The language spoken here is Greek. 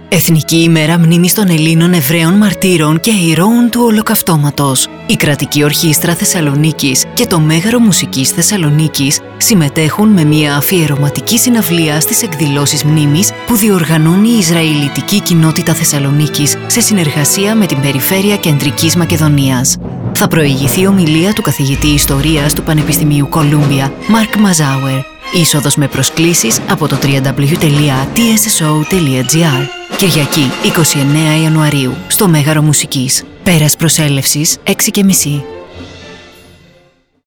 Εθνική ημέρα μνήμης των Ελλήνων Εβραίων μαρτύρων και ηρώων του Ολοκαυτώματος. Η Κρατική Ορχήστρα Θεσσαλονίκης και το Μέγαρο Μουσικής Θεσσαλονίκης συμμετέχουν με μια αφιερωματική συναυλία στις εκδηλώσεις μνήμης που διοργανώνει η Ισραηλιτική Κοινότητα Θεσσαλονίκης σε συνεργασία με την Περιφέρεια Κεντρικής Μακεδονίας. Θα προηγηθεί ομιλία του καθηγητή Ιστορίας του Πανεπιστημίου Κολούμπια, Μάρκ Μαζάουερ. Είσοδος με προσκλήσεις από το www.tsso.gr. Κυριακή 29 Ιανουαρίου στο Μέγαρο Μουσικής. Πέρας προσέλευσης 6:30.